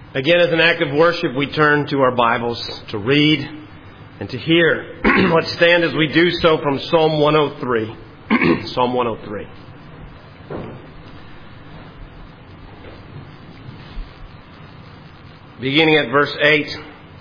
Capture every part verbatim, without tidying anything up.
Again, as an act of worship, we turn to our Bibles to read and to hear. Let's stand as we do so from Psalm one oh three. Psalm one oh three. Beginning at verse eight.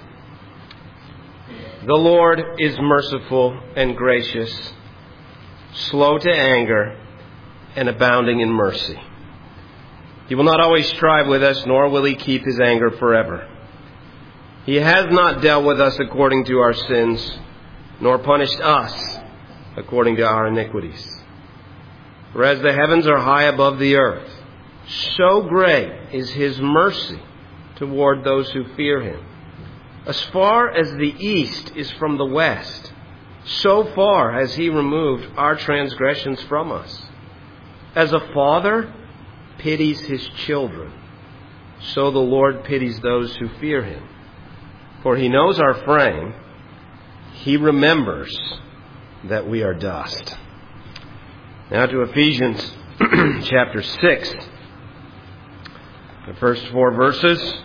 The Lord is merciful and gracious, slow to anger, and abounding in mercy. He will not always strive with us, nor will he keep his anger forever. He has not dealt with us according to our sins, nor punished us according to our iniquities. For as the heavens are high above the earth, so great is his mercy toward those who fear him. As far as the east is from the west, so far has he removed our transgressions from us. As a father pities his children, so the Lord pities those who fear him. For he knows our frame, he remembers that we are dust. Now to Ephesians chapter six, the first four verses.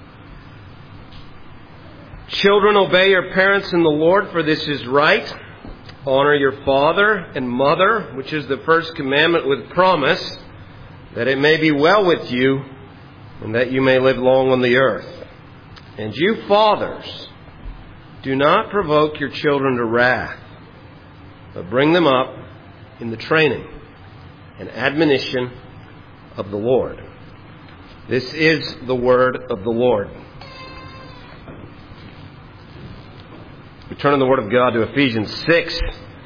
Children, obey your parents in the Lord, for this is right. Honor your father and mother, which is the first commandment with promise, that it may be well with you, and that you may live long on the earth. And you fathers, do not provoke your children to wrath, but bring them up in the training and admonition of the Lord. This is the word of the Lord. We turn in the Word of God to Ephesians six.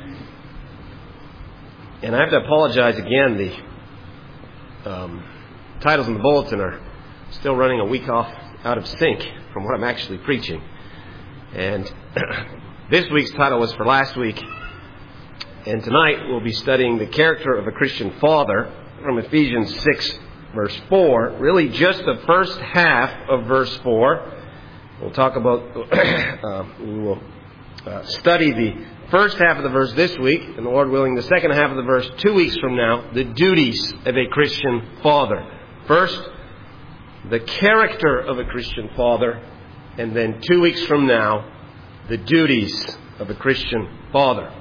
And I have to apologize again. The um, titles in the bulletin are still running a week off out of sync from what I'm actually preaching. And this week's title was for last week. And tonight we'll be studying the character of a Christian father from Ephesians six, verse four. Really just the first half of verse four. We'll talk about, uh, we will uh, study the first half of the verse this week, and the Lord willing, the second half of the verse two weeks from now, the duties of a Christian father. First, the character of a Christian father, and then two weeks from now, the duties of a Christian father.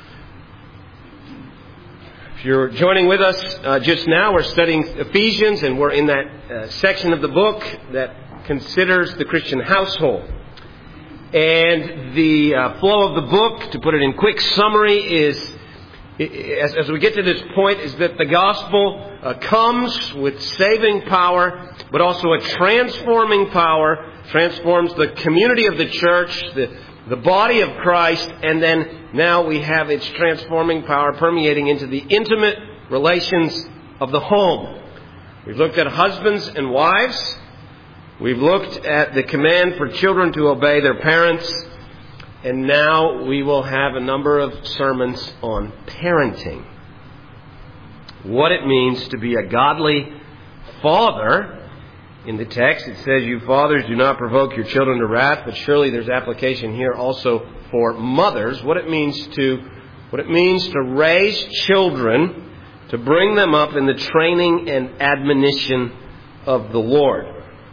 If you're joining with us uh, just now, we're studying Ephesians, and we're in that uh, section of the book that considers the Christian household. And the uh, flow of the book, to put it in quick summary, is, as, as we get to this point, is that the gospel uh, comes with saving power, but also a transforming power, transforms the community of the church, the, the body of Christ, and then now we have its transforming power permeating into the intimate relations of the home. We've looked at husbands and wives. We've looked at the command for children to obey their parents, and now we will have a number of sermons on parenting. What it means to be a godly father. In the text it says, you fathers do not provoke your children to wrath, but surely there's application here also for mothers. What it means to, what it means to raise children, to bring them up in the training and admonition of the Lord.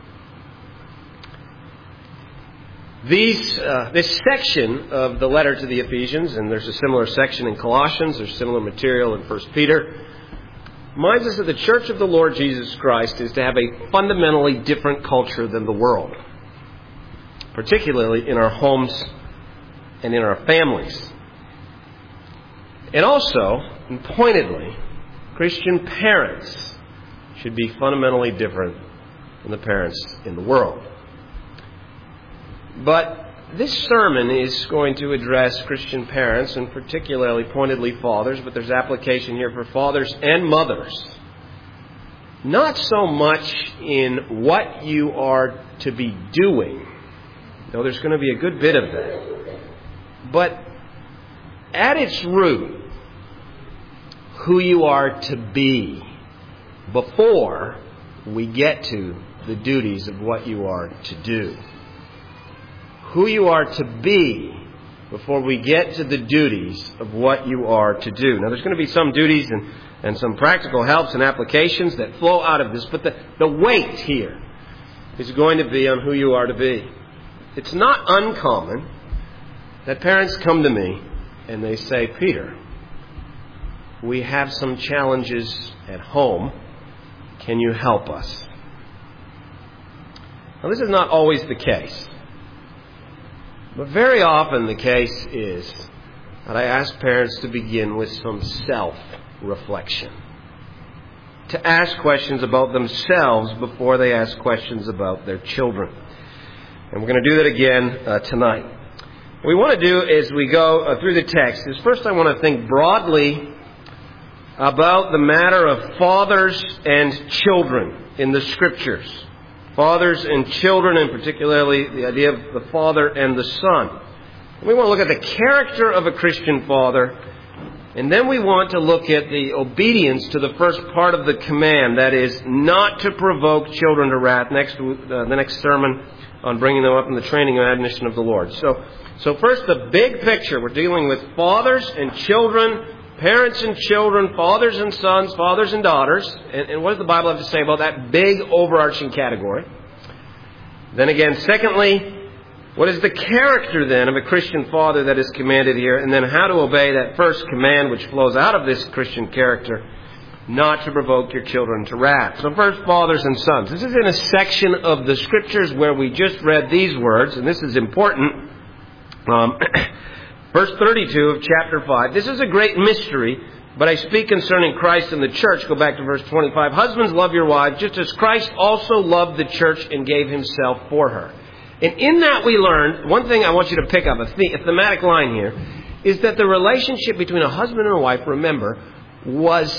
These, uh, this section of the letter to the Ephesians, and there's a similar section in Colossians, there's similar material in First Peter, reminds us that the church of the Lord Jesus Christ is to have a fundamentally different culture than the world, particularly in our homes and in our families. And also, and pointedly, Christian parents should be fundamentally different than the parents in the world. But this sermon is going to address Christian parents, and particularly pointedly fathers, but there's application here for fathers and mothers. Not so much in what you are to be doing, though there's going to be a good bit of that, but at its root, who you are to be before we get to the duties of what you are to do. Who you are to be before we get to the duties of what you are to do. Now, there's going to be some duties and, and some practical helps and applications that flow out of this, but the, the weight here is going to be on who you are to be. It's not uncommon that parents come to me and they say, Peter, we have some challenges at home. Can you help us? Now, this is not always the case. But very often the case is that I ask parents to begin with some self-reflection. To ask questions about themselves before they ask questions about their children. And we're going to do that again uh, tonight. What we want to do as we go uh, through the text is first I want to think broadly about the matter of fathers and children in the Scriptures. Fathers and children, and particularly the idea of the father and the son. We want to look at the character of a Christian father, and then we want to look at the obedience to the first part of the command, that is, not to provoke children to wrath. Next, uh, the next sermon on bringing them up in the training and admonition of the Lord. So, so first, the big picture. We're dealing with fathers and children, parents and children, fathers and sons, fathers and daughters. And, and what does the Bible have to say about that big overarching category? Then again, secondly, what is the character then of a Christian father that is commanded here? And then how to obey that first command which flows out of this Christian character, not to provoke your children to wrath. So first, fathers and sons. This is in a section of the Scriptures where we just read these words, and this is important. Um, verse thirty-two of chapter five. This is a great mystery, but I speak concerning Christ and the church. Go back to verse twenty-five. Husbands, love your wives, just as Christ also loved the church and gave himself for her. And in that we learn, one thing I want you to pick up, a, the, a thematic line here, is that the relationship between a husband and a wife, remember, was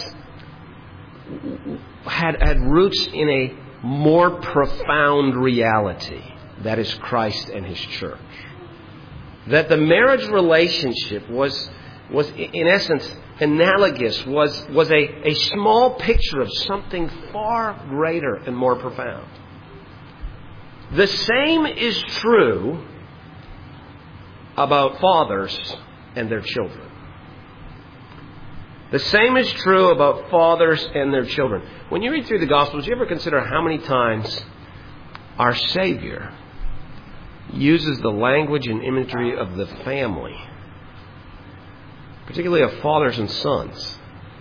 had, had roots in a more profound reality. That is Christ and his church. That the marriage relationship was, was in essence, analogous, was, was a, a small picture of something far greater and more profound. The same is true about fathers and their children. The same is true about fathers and their children. When you read through the Gospels, do you ever consider how many times our Savior uses the language and imagery of the family, particularly of fathers and sons,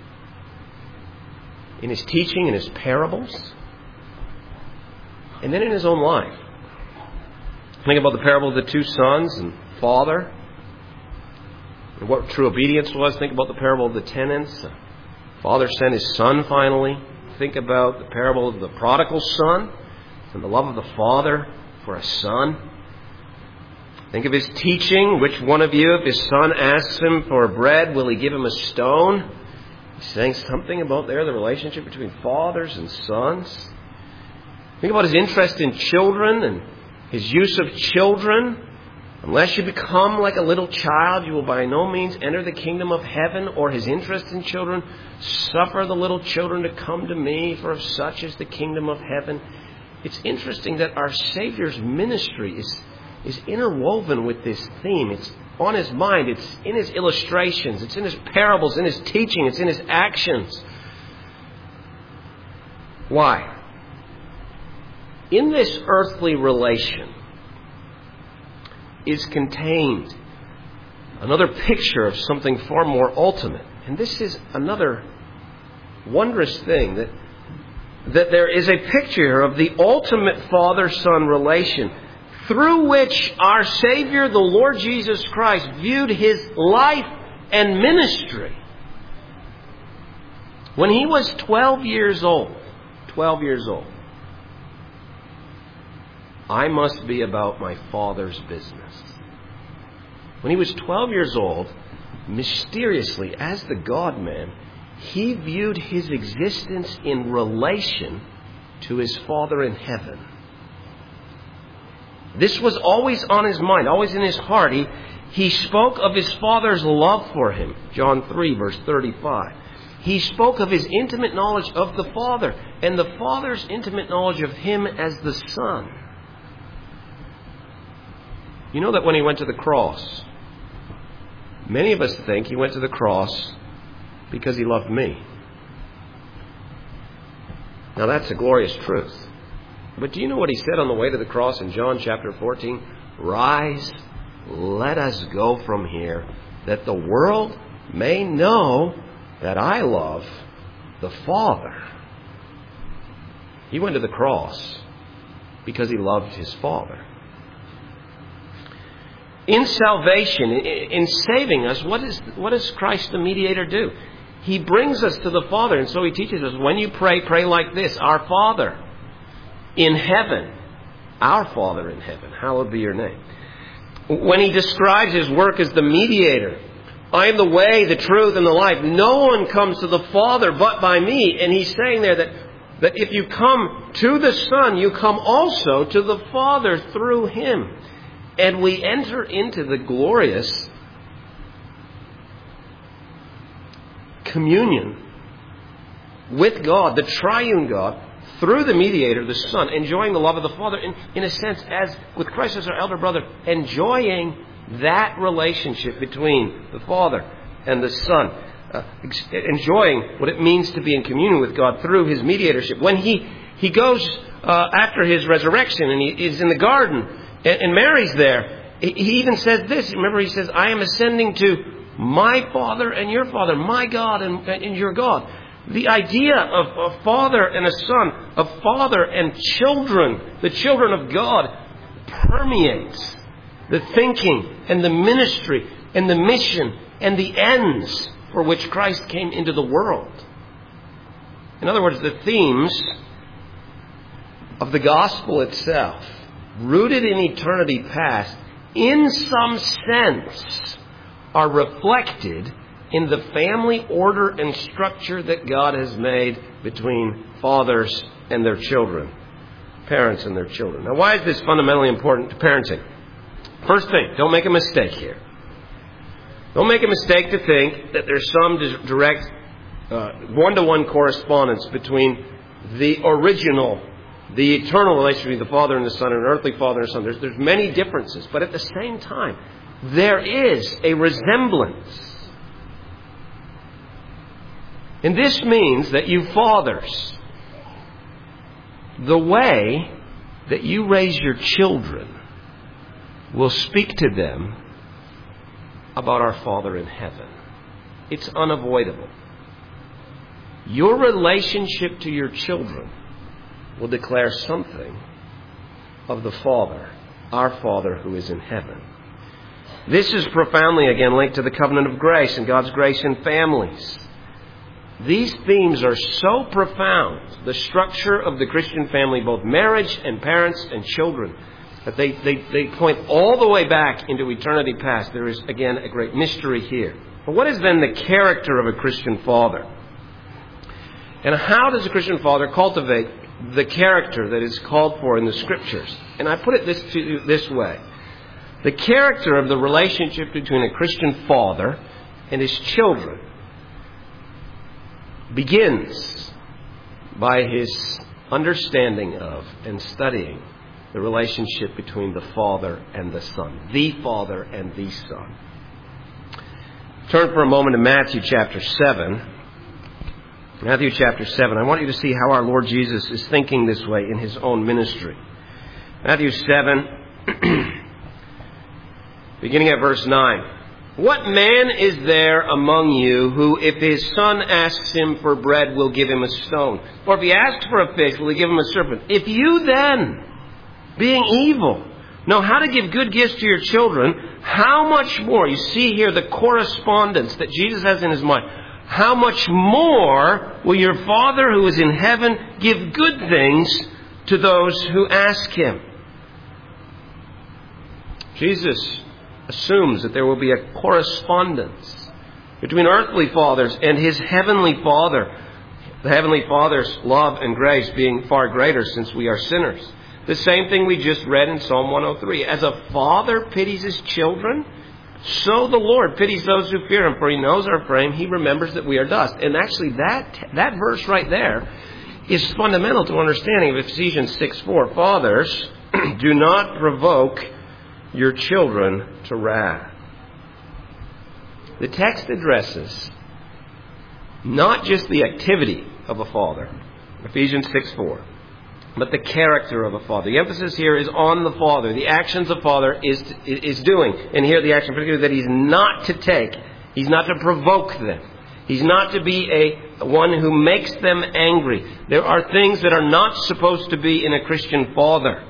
in his teaching, in his parables, and then in his own life? Think about the parable of the two sons and father, and what true obedience was. Think about the parable of the tenants. Father sent his son finally. Think about the parable of the prodigal son and the love of the father for a son. Think of his teaching. Which one of you, if his son asks him for bread, will he give him a stone? He's saying something about there, the relationship between fathers and sons. Think about his interest in children and his use of children. Unless you become like a little child, you will by no means enter the kingdom of heaven. Or his interest in children. Suffer the little children to come to me, for of such is the kingdom of heaven. It's interesting that our Savior's ministry is, is interwoven with this theme. It's on his mind. It's in his illustrations. It's in his parables, in his teaching. It's in his actions. Why? In this earthly relation is contained another picture of something far more ultimate. And this is another wondrous thing, that, that there is a picture of the ultimate father-son relation through which our Savior, the Lord Jesus Christ, viewed his life and ministry. When he was twelve years old, twelve years old, I must be about my Father's business. When he was twelve years old, mysteriously, as the God-man, he viewed his existence in relation to his Father in heaven. This was always on his mind, always in his heart. He, he spoke of his Father's love for him. John three, verse thirty-five. He spoke of his intimate knowledge of the Father and the Father's intimate knowledge of him as the Son. You know that when he went to the cross, many of us think he went to the cross because he loved me. Now that's a glorious truth. But do you know what he said on the way to the cross in John chapter fourteen? Rise, let us go from here, that the world may know that I love the Father. He went to the cross because he loved his Father. In salvation, in saving us, what is what does Christ the mediator do? He brings us to the Father, and so he teaches us, when you pray, pray like this: Our Father in heaven, our Father in heaven, hallowed be your name. When he describes his work as the mediator, I am the way, the truth, and the life. No one comes to the Father but by me. And he's saying there that, that if you come to the Son, you come also to the Father through him. And we enter into the glorious communion with God, the triune God, through the mediator, the Son, enjoying the love of the Father, in, in a sense, as with Christ as our elder brother, enjoying that relationship between the Father and the Son, uh, enjoying what it means to be in communion with God through his mediatorship. When he, he goes uh, after his resurrection and he is in the garden and, and Mary's there, he even says this. Remember, he says, I am ascending to my Father and your Father, my God and, and your God. The idea of a father and a son, of father and children, the children of God, permeates the thinking and the ministry and the mission and the ends for which Christ came into the world. In other words, the themes of the gospel itself, rooted in eternity past, in some sense, are reflected in the family order and structure that God has made between fathers and their children, parents and their children. Now, why is this fundamentally important to parenting? First thing, don't make a mistake here. Don't make a mistake to think that there's some direct uh, one-to-one correspondence between the original, the eternal relationship between the Father and the Son, and an earthly Father and Son. There's, there's many differences, but at the same time, there is a resemblance. And this means that you fathers, the way that you raise your children will speak to them about our Father in heaven. It's unavoidable. Your relationship to your children will declare something of the Father, our Father who is in heaven. This is profoundly, again, linked to the covenant of grace and God's grace in families. These themes are so profound, the structure of the Christian family, both marriage and parents and children, that they, they, they point all the way back into eternity past. There is, again, a great mystery here. But what is then the character of a Christian father? And how does a Christian father cultivate the character that is called for in the Scriptures? And I put it this, to, this way. The character of the relationship between a Christian father and his children begins by his understanding of and studying the relationship between the Father and the Son. The Father and the Son. Turn for a moment to Matthew chapter seven. Matthew chapter seven. I want you to see how our Lord Jesus is thinking this way in his own ministry. Matthew seven, beginning at verse nine. What man is there among you who, if his son asks him for bread, will give him a stone? Or if he asks for a fish, will he give him a serpent? If you then, being evil, know how to give good gifts to your children, how much more, you see here the correspondence that Jesus has in his mind, how much more will your Father who is in heaven give good things to those who ask him? Jesus assumes that there will be a correspondence between earthly fathers and his heavenly Father. The heavenly Father's love and grace being far greater since we are sinners. The same thing we just read in Psalm one oh three. As a father pities his children, so the Lord pities those who fear him. For he knows our frame, he remembers that we are dust. And actually that, that verse right there is fundamental to understanding of Ephesians six four. Fathers, do not provoke your children to wrath. The text addresses not just the activity of a father, Ephesians six four, but the character of a father. The emphasis here is on the father. The actions a father is is doing. And here the action particularly that he's not to take. He's not to provoke them. He's not to be a one who makes them angry. There are things that are not supposed to be in a Christian father.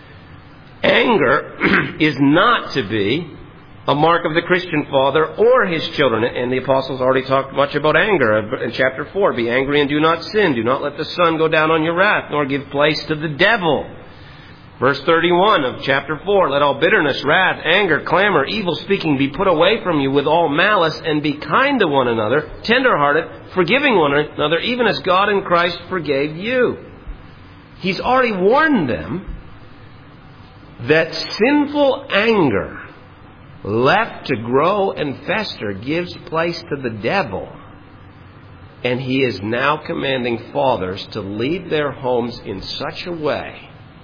Anger is not to be a mark of the Christian father or his children. And the apostles already talked much about anger in chapter four. Be angry and do not sin. Do not let the sun go down on your wrath, nor give place to the devil. Verse thirty-one of chapter four, let all bitterness, wrath, anger, clamor, evil speaking be put away from you with all malice, and be kind to one another, tender-hearted, forgiving one another, even as God in Christ forgave you. He's already warned them that sinful anger left to grow and fester gives place to the devil. And he is now commanding fathers to lead their homes in such a way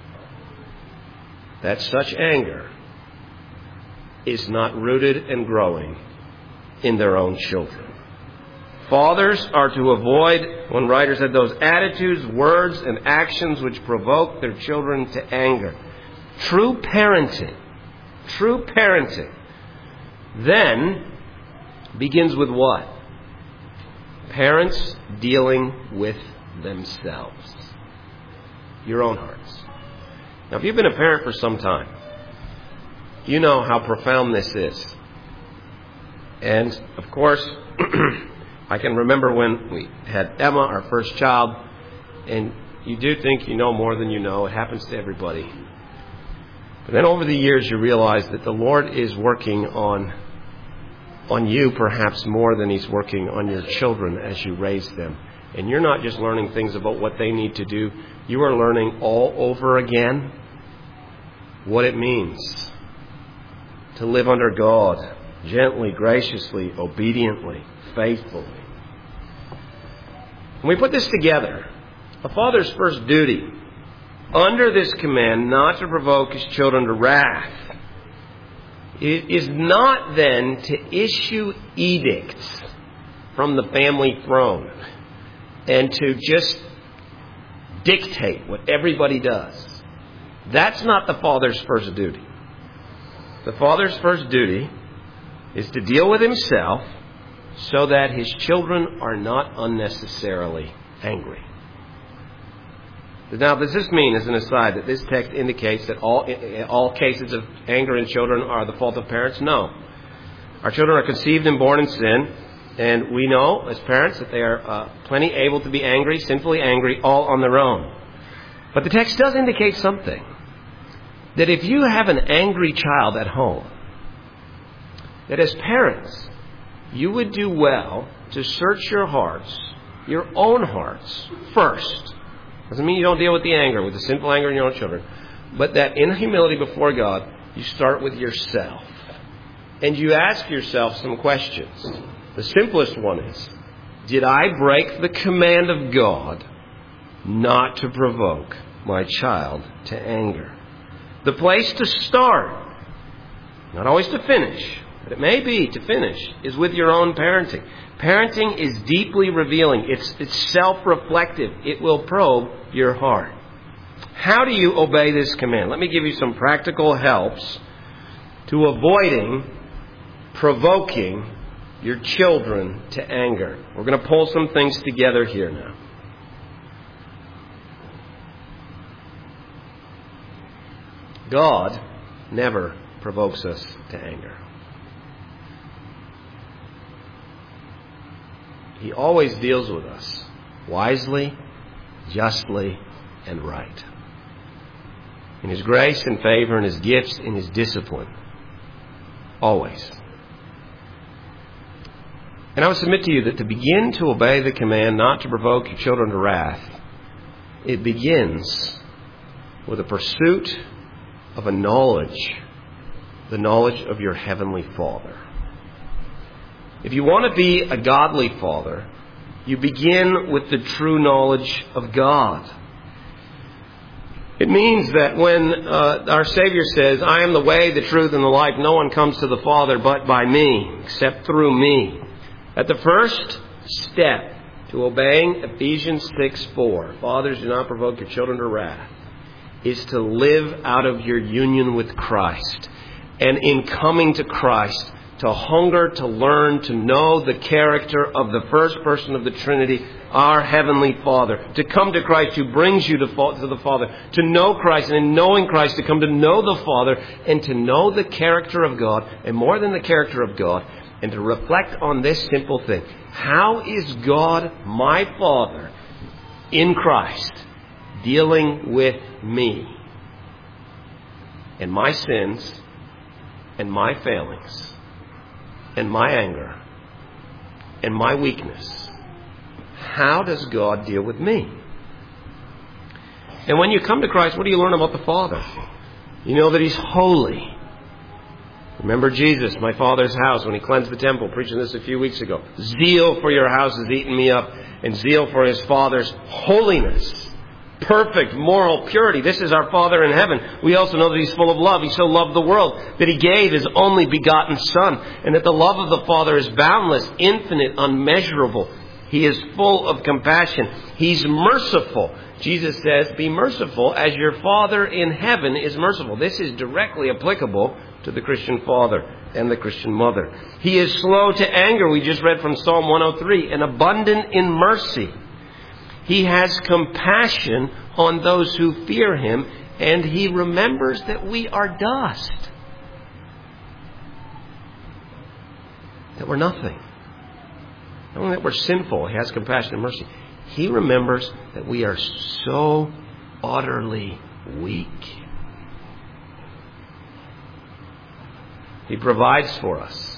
that such anger is not rooted and growing in their own children. Fathers are to avoid, one writer said, those attitudes, words, and actions which provoke their children to anger. True parenting, true parenting, then begins with what? Parents dealing with themselves. Your own hearts. Now, if you've been a parent for some time, you know how profound this is. And, of course, I can remember when we had Emma, our first child, and you do think you know more than you know. It happens to everybody. But then over the years, you realize that the Lord is working on, on you perhaps more than He's working on your children as you raise them. And you're not just learning things about what they need to do. You are learning all over again what it means to live under God, gently, graciously, obediently, faithfully. When we put this together, a father's first duty, under this command not to provoke his children to wrath, it is not then to issue edicts from the family throne and to just dictate what everybody does. That's not the father's first duty. The father's first duty is to deal with himself so that his children are not unnecessarily angry. Now, does this mean, as an aside, that this text indicates that all all cases of anger in children are the fault of parents? No. Our children are conceived and born in sin, and we know, as parents, that they are uh, plenty able to be angry, sinfully angry, all on their own. But the text does indicate something. That if you have an angry child at home, that as parents, you would do well to search your hearts, your own hearts, first. Doesn't mean you don't deal with the anger, with the sinful anger in your own children. But that in humility before God, you start with yourself. And you ask yourself some questions. The simplest one is, did I break the command of God not to provoke my child to anger? The place to start, not always to finish, but it may be to finish, is with your own parenting. Parenting is deeply revealing. It's, it's self-reflective. It will probe your heart. How do you obey this command? Let me give you some practical helps to avoiding provoking your children to anger. We're going to pull some things together here now. God never provokes us to anger. He always deals with us wisely, justly, and right. In His grace and favor, in His gifts, in His discipline. Always. And I would submit to you that to begin to obey the command not to provoke your children to wrath, it begins with a pursuit of a knowledge, the knowledge of your Heavenly Father. If you want to be a godly father, you begin with the true knowledge of God. It means that when uh, our Savior says, I am the way, the truth, and the life, no one comes to the Father but by me, except through me. That the first step to obeying Ephesians six four, fathers, do not provoke your children to wrath, is to live out of your union with Christ. And in coming to Christ, to hunger, to learn, to know the character of the first person of the Trinity, our Heavenly Father. To come to Christ who brings you to the Father. To know Christ, and in knowing Christ, to come to know the Father, and to know the character of God, and more than the character of God, and to reflect on this simple thing. How is God, my Father, in Christ, dealing with me and my sins and my failings and my anger and my weakness? How does God deal with me? And when you come to Christ, what do you learn about the Father? You know that He's holy. Remember Jesus, my Father's house, when He cleansed the temple, preaching this a few weeks ago. Zeal for your house has eaten me up, and zeal for His Father's holiness. Perfect moral purity. This is our Father in heaven. We also know that He's full of love. He so loved the world that He gave His only begotten Son. And that the love of the Father is boundless, infinite, unmeasurable. He is full of compassion. He's merciful. Jesus says, be merciful as your Father in heaven is merciful. This is directly applicable to the Christian father and the Christian mother. He is slow to anger. We just read from Psalm one oh three, and abundant in mercy. He has compassion on those who fear Him, and He remembers that we are dust. That we're nothing. Not only that we're sinful, He has compassion and mercy. He remembers that we are so utterly weak. He provides for us.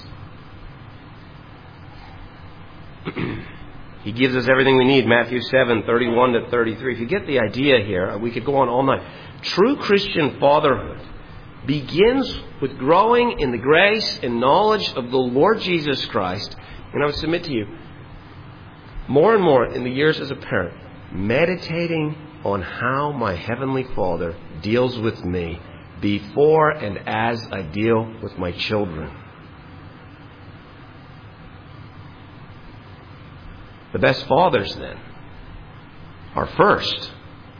He gives us everything we need. Matthew seven, thirty-one to thirty-three. If you get the idea here, we could go on all night. True Christian fatherhood begins with growing in the grace and knowledge of the Lord Jesus Christ. And I would submit to you, more and more in the years as a parent, meditating on how my Heavenly Father deals with me before and as I deal with my children. The best fathers, then, are first,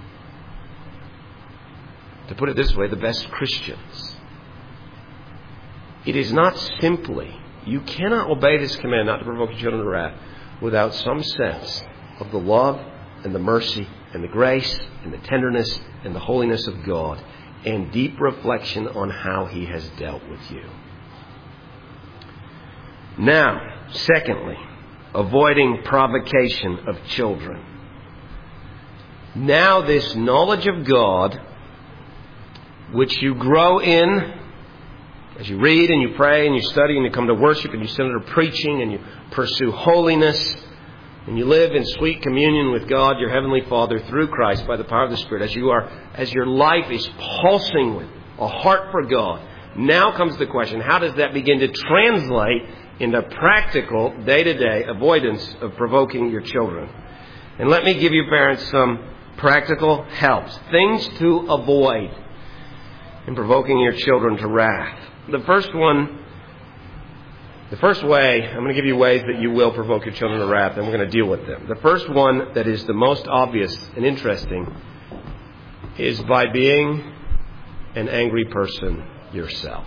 to put it this way, the best Christians. It is not simply, you cannot obey this command not to provoke your children to wrath without some sense of the love and the mercy and the grace and the tenderness and the holiness of God, and deep reflection on how He has dealt with you. Now, secondly, avoiding provocation of children. Now this knowledge of God, which you grow in as you read and you pray and you study and you come to worship and you sit under preaching and you pursue holiness and you live in sweet communion with God, your Heavenly Father, through Christ by the power of the Spirit, as you are, as your life is pulsing with a heart for God. Now comes the question, how does that begin to translate into practical, day-to-day avoidance of provoking your children? And let me give you parents some practical helps, things to avoid in provoking your children to wrath. The first one, the first way, I'm going to give you ways that you will provoke your children to wrath, and we're going to deal with them. The first one that is the most obvious and interesting is by being an angry person yourself.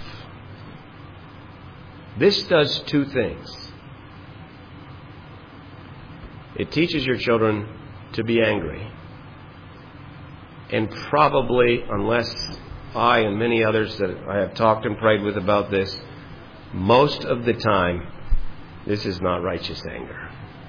This does two things. It teaches your children to be angry. And probably, unless I and many others that I have talked and prayed with about this, most of the time, this is not righteous anger.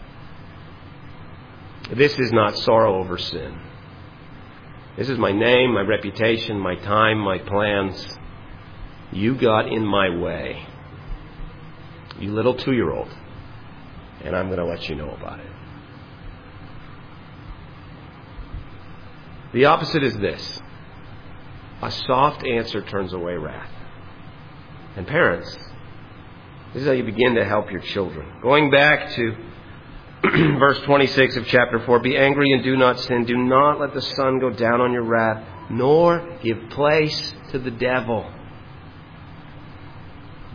This is not sorrow over sin. This is my name, my reputation, my time, my plans. You got in my way, you little two-year-old, and I'm going to let you know about it. The opposite is this. A soft answer turns away wrath. And parents, this is how you begin to help your children. Going back to verse twenty-six of chapter four, be angry and do not sin. Do not let the sun go down on your wrath, nor give place to the devil.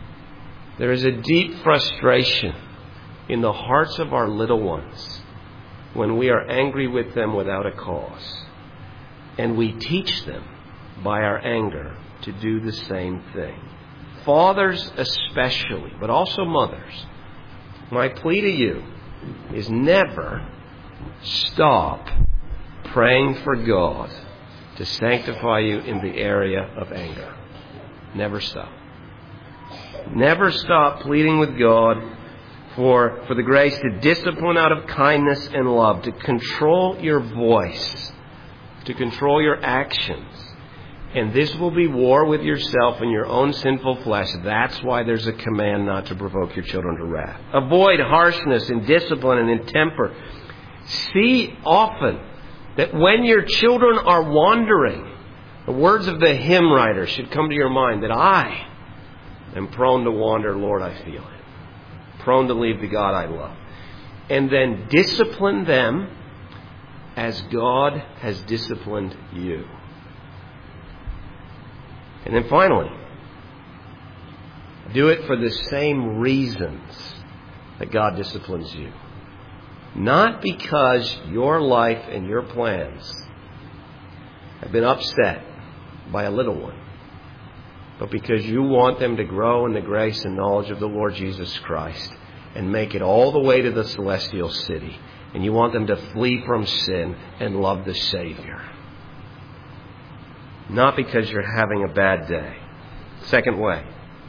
There is a deep frustration in the hearts of our little ones when we are angry with them without a cause. And we teach them by our anger to do the same thing. Fathers especially, but also mothers. My plea to you is never stop praying for God to sanctify you in the area of anger. Never stop. Never stop pleading with God for, for the grace to discipline out of kindness and love, to control your voice, to control your actions. And this will be war with yourself and your own sinful flesh. That's why there's a command not to provoke your children to wrath. Avoid harshness in discipline and in temper. See often that when your children are wandering, the words of the hymn writer should come to your mind, that I am prone to wander, Lord, I feel it. Prone to leave the God I love. And then discipline them as God has disciplined you. And then finally, do it for the same reasons that God disciplines you. Not because your life and your plans have been upset by a little one, but because you want them to grow in the grace and knowledge of the Lord Jesus Christ and make it all the way to the celestial city. And you want them to flee from sin and love the Savior. Not because you're having a bad day. Second way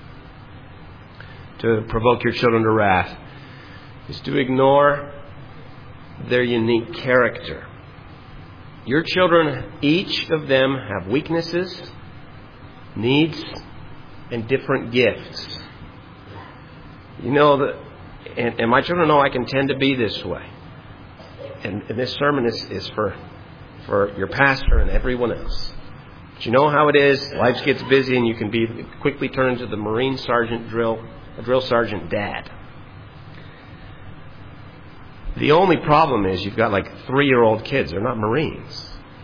to provoke your children to wrath is to ignore their unique character. Your children, each of them, have weaknesses, needs, and different gifts. You know that, and, and my children know I can tend to be this way. And, and this sermon is, is for, for your pastor and everyone else. But you know how it is. Life gets busy and you can be quickly turn into the Marine Sergeant drill, a drill sergeant dad. The only problem is you've got like three-year-old kids. They're not Marines.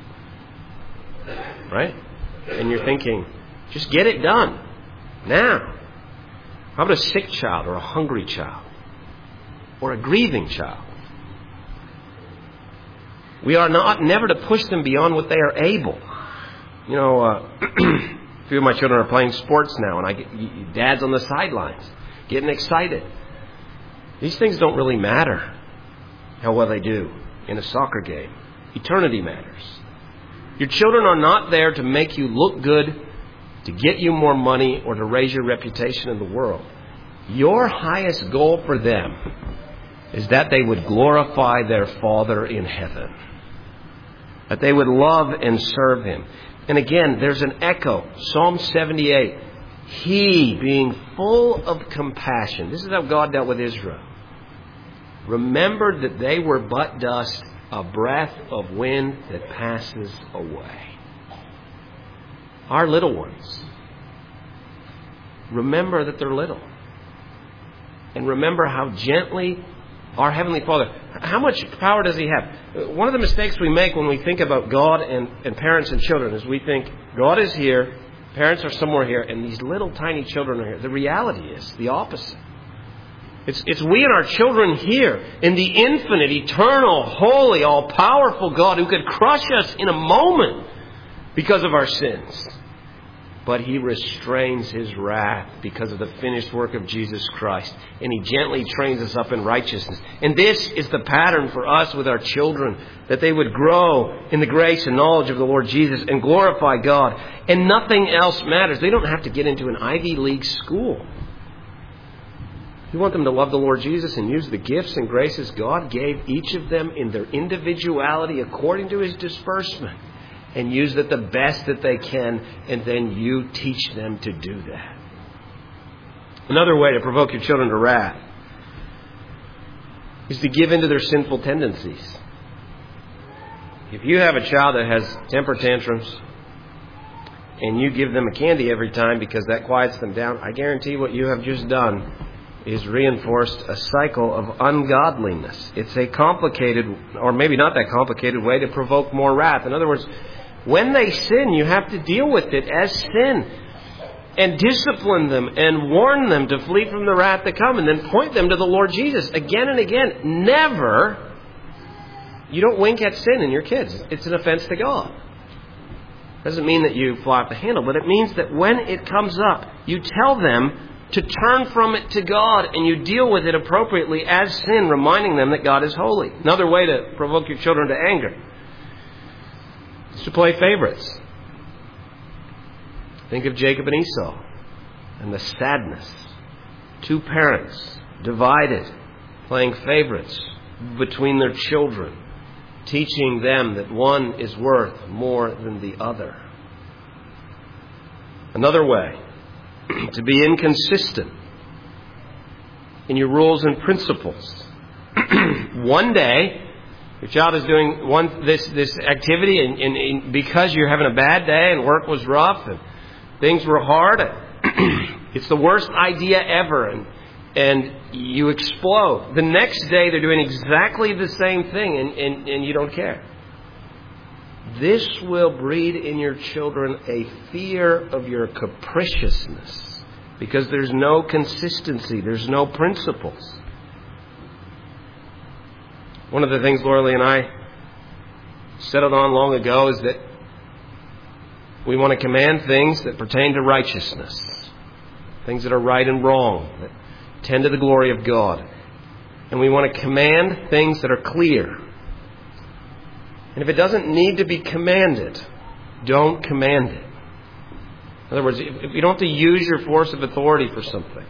Right? And you're thinking, just get it done. Now. How about a sick child or a hungry child? Or a grieving child? We are not never to push them beyond what they are able. You know, uh, a few of my children are playing sports now, and I get dads on the sidelines getting excited. These things don't really matter how well they do in a soccer game. Eternity matters. Your children are not there to make you look good, to get you more money, or to raise your reputation in the world. Your highest goal for them is that they would glorify their Father in heaven. That they would love and serve Him. And again, there's an echo. Psalm seventy-eight. He, being full of compassion. This is how God dealt with Israel. Remembered that they were but dust, a breath of wind that passes away. Our little ones. Remember that they're little. And remember how gently our Heavenly Father, how much power does He have? One of the mistakes we make when we think about God and, and parents and children is we think God is here, parents are somewhere here, and these little tiny children are here. The reality is the opposite. It's, it's we and our children here in the infinite, eternal, holy, all-powerful God who could crush us in a moment because of our sins. But He restrains His wrath because of the finished work of Jesus Christ. And He gently trains us up in righteousness. And this is the pattern for us with our children. That they would grow in the grace and knowledge of the Lord Jesus and glorify God. And nothing else matters. They don't have to get into an Ivy League school. You want them to love the Lord Jesus and use the gifts and graces God gave each of them in their individuality according to His disbursement. And use it the best that they can, and then you teach them to do that. Another way to provoke your children to wrath is to give in to their sinful tendencies. If you have a child that has temper tantrums, and you give them a candy every time because that quiets them down, I guarantee what you have just done is reinforced a cycle of ungodliness. It's a complicated, or maybe not that complicated, way to provoke more wrath. In other words, when they sin, you have to deal with it as sin and discipline them and warn them to flee from the wrath to come and then point them to the Lord Jesus again and again. Never You don't wink at sin in your kids. It's an offense to God. Doesn't mean that you fly off the handle, but it means that when it comes up, you tell them to turn from it to God, and you deal with it appropriately as sin, reminding them that God is holy. Another way to provoke your children to anger is to play favorites. Think of Jacob and Esau and the sadness. Two parents divided, playing favorites between their children, teaching them that one is worth more than the other. Another way, to be inconsistent in your rules and principles. One day, your child is doing one this this activity, and, and, and because you're having a bad day and work was rough and things were hard, it's the worst idea ever, and and you explode. The next day, they're doing exactly the same thing, and, and, and you don't care. This will breed in your children a fear of your capriciousness, because there's no consistency, there's no principles. One of the things Laura and I settled on long ago is that we want to command things that pertain to righteousness, things that are right and wrong, that tend to the glory of God. And we want to command things that are clear. And if it doesn't need to be commanded, don't command it. In other words, if you don't have to use your force of authority for something,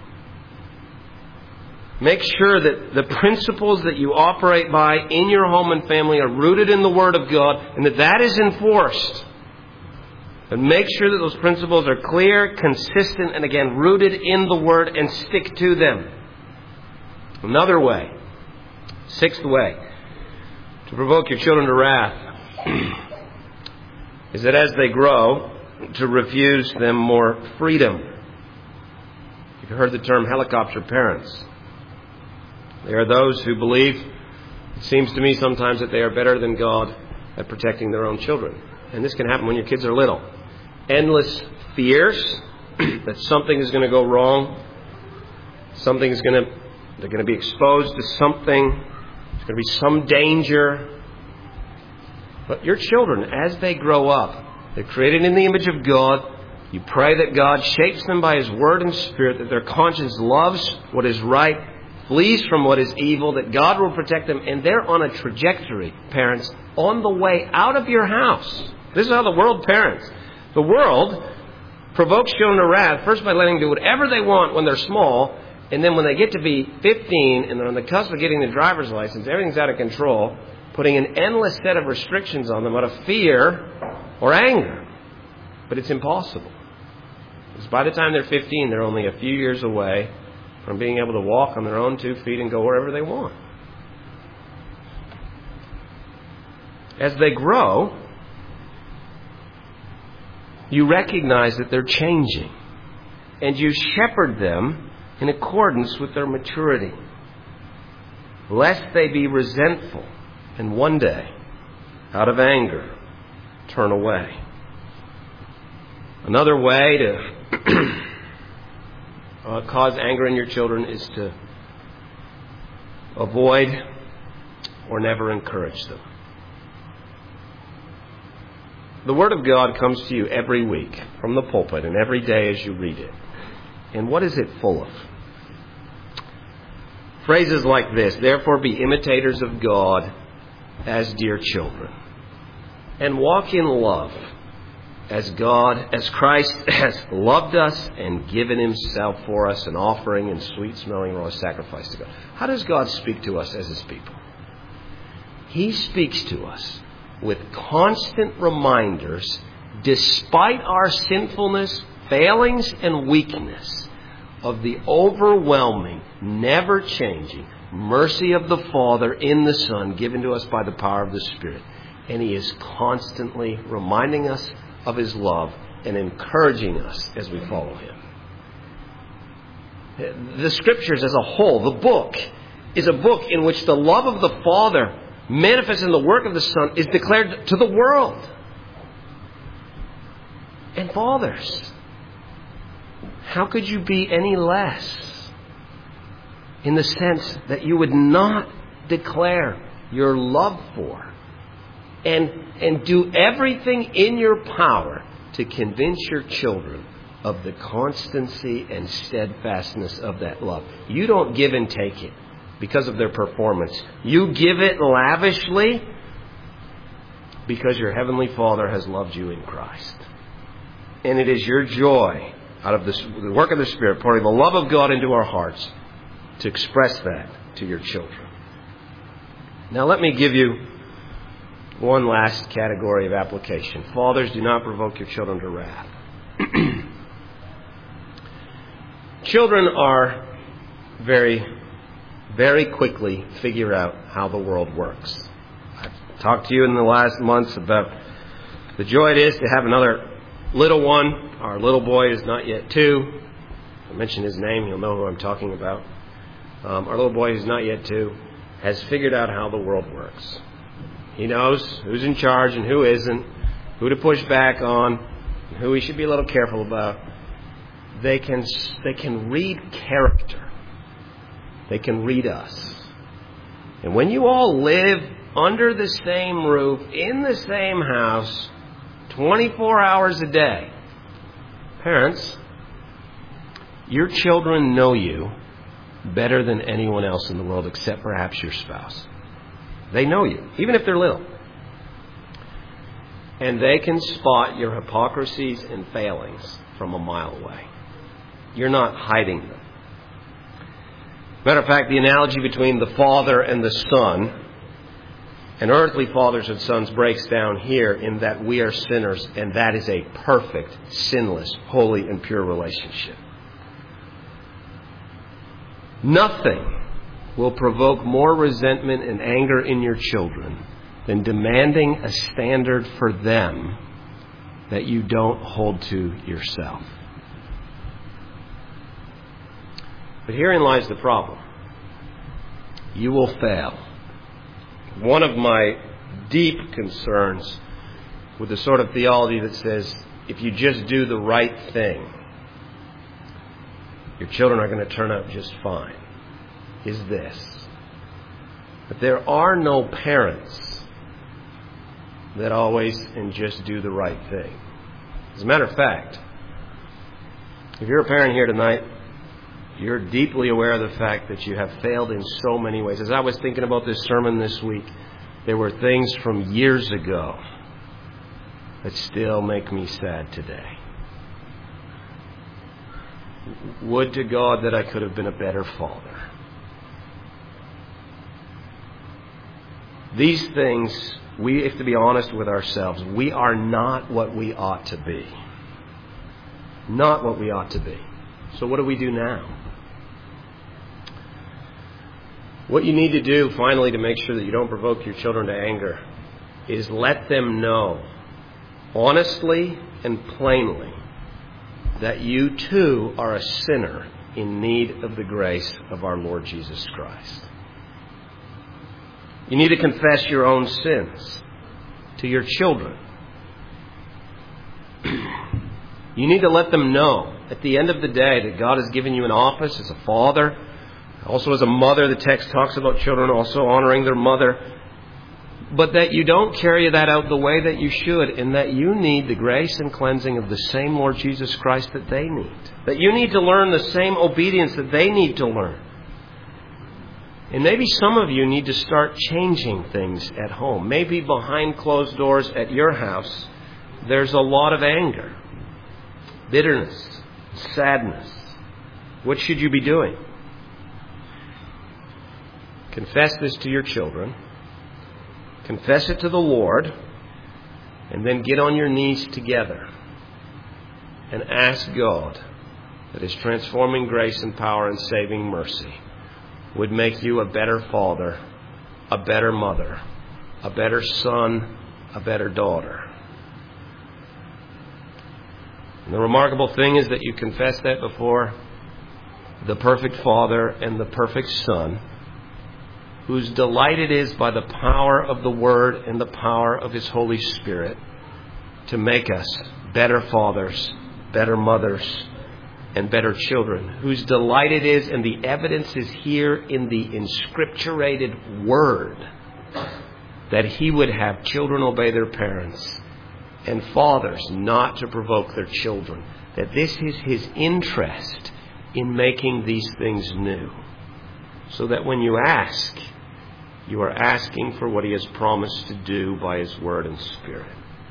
make sure that the principles that you operate by in your home and family are rooted in the Word of God, and that that is enforced. And make sure that those principles are clear, consistent, and again, rooted in the Word, and stick to them. Another way, sixth way, to provoke your children to wrath is that as they grow, to refuse them more freedom. You've heard the term helicopter parents. They are those who believe, it seems to me sometimes, that they are better than God at protecting their own children. And this can happen when your kids are little. Endless fears that something is going to go wrong. Something is going to, they're going to be exposed to something. There's going to be some danger. But your children, as they grow up, they're created in the image of God. You pray that God shapes them by His Word and Spirit, that their conscience loves what is right, flees from what is evil, that God will protect them, and they're on a trajectory, parents, on the way out of your house. This is how the world parents. The world provokes children to wrath first by letting them do whatever they want when they're small, and then when they get to be fifteen and they're on the cusp of getting the driver's license, everything's out of control, putting an endless set of restrictions on them out of fear or anger. But it's impossible. Because by the time they're fifteen, they're only a few years away from being able to walk on their own two feet and go wherever they want. As they grow, you recognize that they're changing, and you shepherd them in accordance with their maturity, lest they be resentful and one day, out of anger, turn away. Another way to uh, cause anger in your children is to avoid or never encourage them. The Word of God comes to you every week from the pulpit and every day as you read it. And what is it full of? Phrases like this: therefore be imitators of God as dear children, and walk in love as God, as Christ has loved us and given Himself for us, an offering and sweet-smelling raw sacrifice to God. How does God speak to us as His people? He speaks to us with constant reminders, despite our sinfulness, failings, and weakness, of the overwhelming, never-changing mercy of the Father in the Son, given to us by the power of the Spirit. And He is constantly reminding us of His love and encouraging us as we follow Him. The Scriptures as a whole, the book, is a book in which the love of the Father, manifested in the work of the Son, is declared to the world. And fathers, how could you be any less, in the sense that you would not declare your love for and, and do everything in your power to convince your children of the constancy and steadfastness of that love. You don't give and take it because of their performance. You give it lavishly because your Heavenly Father has loved you in Christ. And it is your joy out of this, the work of the Spirit, pouring the love of God into our hearts, to express that to your children. Now let me give you one last category of application. Fathers, do not provoke your children to wrath. Children are very, very quickly figure out how the world works. I've talked to you in the last months about the joy it is to have another little one. Our little boy is not yet two. If I mention his name, you'll know who I'm talking about. Um, our little boy who's not yet two has figured out how the world works. He knows who's in charge and who isn't, who to push back on, who we should be a little careful about. They can they can read character. They can read us. And when you all live under the same roof, in the same house, twenty-four hours a day, parents, your children know you better than anyone else in the world except perhaps your spouse. They know you, even if they're little. And they can spot your hypocrisies and failings from a mile away. You're not hiding them. Matter of fact, the analogy between the father and the son, and earthly fathers and sons, breaks down here in that we are sinners, and that is a perfect, sinless, holy, and pure relationship. Nothing will provoke more resentment and anger in your children than demanding a standard for them that you don't hold to yourself. But herein lies the problem. You will fail. One of my deep concerns with the sort of theology that says, if you just do the right thing, your children are going to turn out just fine, is this. But there are no parents that always and just do the right thing. As a matter of fact, if you're a parent here tonight, you're deeply aware of the fact that you have failed in so many ways. As I was thinking about this sermon this week, there were things from years ago that still make me sad today. Would to God that I could have been a better father. These things, we have to be honest with ourselves. We are not what we ought to be. Not what we ought to be. So what do we do now? What you need to do, finally, to make sure that you don't provoke your children to anger, is let them know, honestly and plainly, that you too are a sinner in need of the grace of our Lord Jesus Christ. You need to confess your own sins to your children. You need to let them know at the end of the day that God has given you an office as a father, also as a mother. The text talks about children also honoring their mother. But that you don't carry that out the way that you should, and that you need the grace and cleansing of the same Lord Jesus Christ that they need. That you need to learn the same obedience that they need to learn. And maybe some of you need to start changing things at home. Maybe behind closed doors at your house, there's a lot of anger, bitterness, sadness. What should you be doing? Confess this to your children. Confess it to the Lord. And then get on your knees together and ask God that His transforming grace and power and saving mercy would make you a better father, a better mother, a better son, a better daughter. And the remarkable thing is that you confess that before the perfect Father and the perfect Son, whose delight it is by the power of the Word and the power of His Holy Spirit to make us better fathers, better mothers, and better children, whose delight it is, and the evidence is here in the inscripturated Word, that He would have children obey their parents and fathers not to provoke their children. That this is His interest in making these things new. So that when you ask, you are asking for what He has promised to do by His Word and Spirit.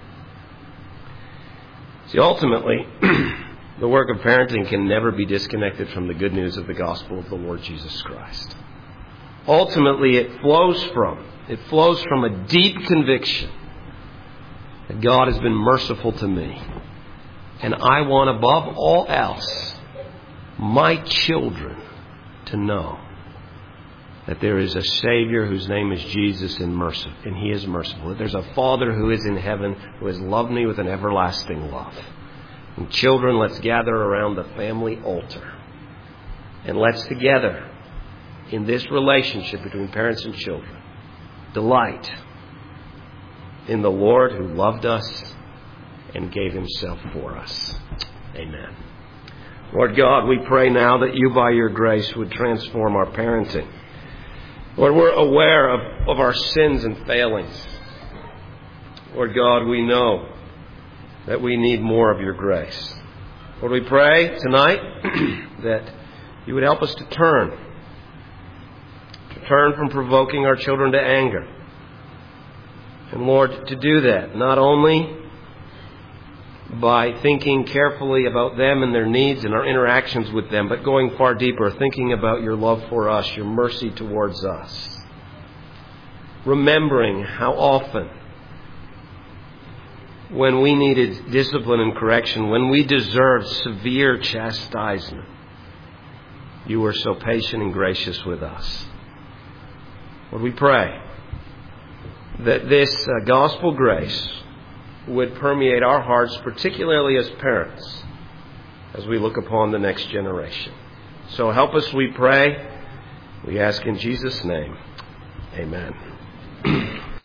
See, ultimately, the work of parenting can never be disconnected from the good news of the gospel of the Lord Jesus Christ. Ultimately, it flows from, it flows from a deep conviction that God has been merciful to me. And I want, above all else, my children to know that there is a Savior whose name is Jesus and merciful, and He is merciful. That there's a Father who is in heaven who has loved me with an everlasting love. And children, let's gather around the family altar. And let's together, in this relationship between parents and children, delight in the Lord who loved us and gave Himself for us. Amen. Lord God, we pray now that You, by Your grace, would transform our parenting. Lord, we're aware of, of our sins and failings. Lord God, we know that we need more of Your grace. Lord, we pray tonight that You would help us to turn. To turn from provoking our children to anger. And Lord, to do that not only by thinking carefully about them and their needs and our interactions with them, but going far deeper, thinking about Your love for us, Your mercy towards us. Remembering how often, when we needed discipline and correction, when we deserved severe chastisement, You were so patient and gracious with us. Lord, we pray that this uh, gospel grace would permeate our hearts, particularly as parents, as we look upon the next generation. So help us, we pray. We ask in Jesus' name. Amen.